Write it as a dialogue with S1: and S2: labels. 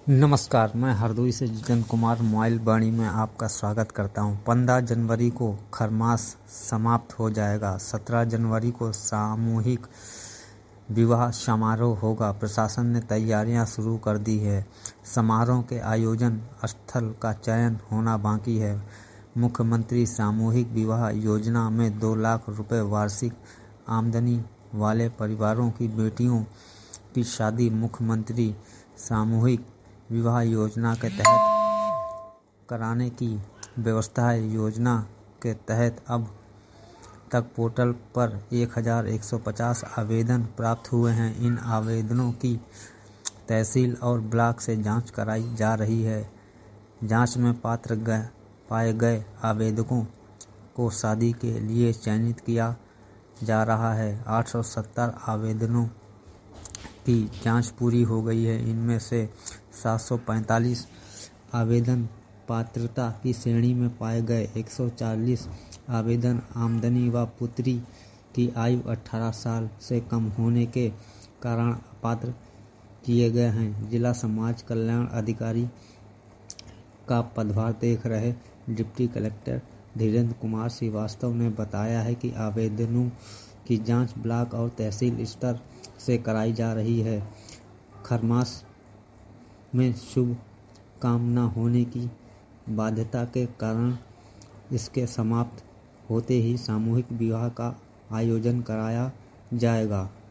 S1: नमस्कार, मैं हरदोई से जितेंद्र कुमार मोबाइल वाणी में आपका स्वागत करता हूं। 15 जनवरी को खरमास समाप्त हो जाएगा। 17 जनवरी को सामूहिक विवाह समारोह होगा। प्रशासन ने तैयारियां शुरू कर दी है। समारोह के आयोजन स्थल का चयन होना बाकी है। मुख्यमंत्री सामूहिक विवाह योजना में 2 लाख रुपए वार्षिक आमदनी वाले परिवारों की बेटियों की शादी मुख्यमंत्री सामूहिक विवाह योजना के तहत कराने की व्यवस्था है। योजना के तहत अब तक पोर्टल पर 1150 आवेदन प्राप्त हुए हैं। इन आवेदनों की तहसील और ब्लॉक से जांच कराई जा रही है। जांच में पात्र पाए गए आवेदकों को शादी के लिए चयनित किया जा रहा है। 870 आवेदनों की जांच पूरी हो गई है। इनमें से 745 आवेदन पात्रता की श्रेणी में पाए गए। 140 आवेदन आमदनी व पुत्री की आयु 18 साल से कम होने के कारण अपात्र किए गए हैं। जिला समाज कल्याण अधिकारी का पदभार देख रहे डिप्टी कलेक्टर धीरेन्द्र कुमार श्रीवास्तव ने बताया है कि आवेदनों की जांच ब्लॉक और तहसील स्तर से कराई जा रही है। खरमास में शुभ काम न होने की बाध्यता के कारण इसके समाप्त होते ही सामूहिक विवाह का आयोजन कराया जाएगा।